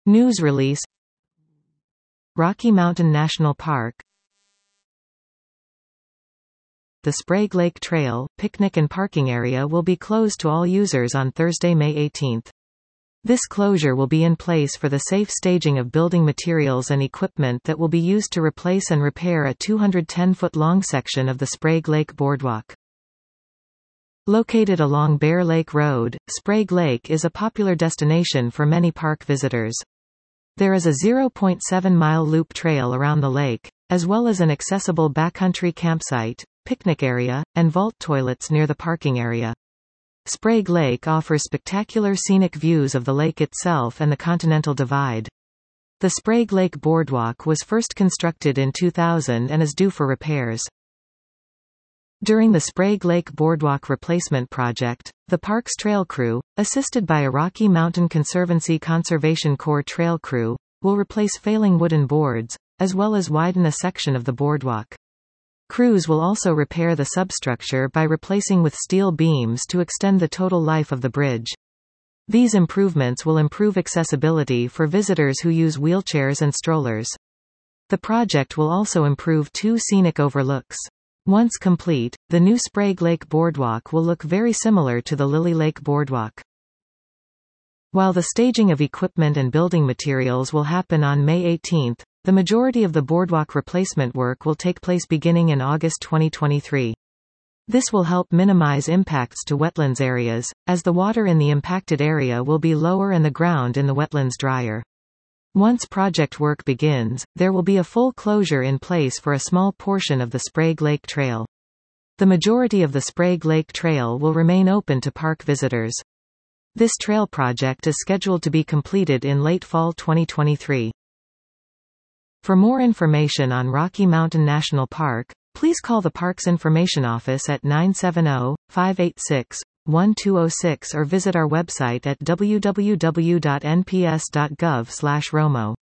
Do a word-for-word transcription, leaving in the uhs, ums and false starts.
News release. Rocky Mountain National Park. The Sprague Lake Trail, picnic and parking area will be closed to all users on Thursday, May eighteenth. This closure will be in place for the safe staging of building materials and equipment that will be used to replace and repair a two hundred ten foot long section of the Sprague Lake Boardwalk. Located along Bear Lake Road, Sprague Lake is a popular destination for many park visitors. There is a zero point seven mile loop trail around the lake, as well as an accessible backcountry campsite, picnic area, and vault toilets near the parking area. Sprague Lake offers spectacular scenic views of the lake itself and the Continental Divide. The Sprague Lake Boardwalk was first constructed in two thousand and is due for repairs. During the Sprague Lake Boardwalk replacement project, the park's trail crew, assisted by a Rocky Mountain Conservancy Conservation Corps trail crew, will replace failing wooden boards, as well as widen a section of the boardwalk. Crews will also repair the substructure by replacing with steel beams to extend the total life of the bridge. These improvements will improve accessibility for visitors who use wheelchairs and strollers. The project will also improve two scenic overlooks. Once complete, the new Sprague Lake Boardwalk will look very similar to the Lily Lake Boardwalk. While the staging of equipment and building materials will happen on May eighteenth, the majority of the boardwalk replacement work will take place beginning in August twenty twenty-three. This will help minimize impacts to wetlands areas, as the water in the impacted area will be lower and the ground in the wetlands drier. Once project work begins, there will be a full closure in place for a small portion of the Sprague Lake Trail. The majority of the Sprague Lake Trail will remain open to park visitors. This trail project is scheduled to be completed in late fall twenty twenty-three. For more information on Rocky Mountain National Park, please call the Parks Information Office at nine seven zero, five eight six, one two zero six or visit our website at w w w dot n p s dot gov slash romo.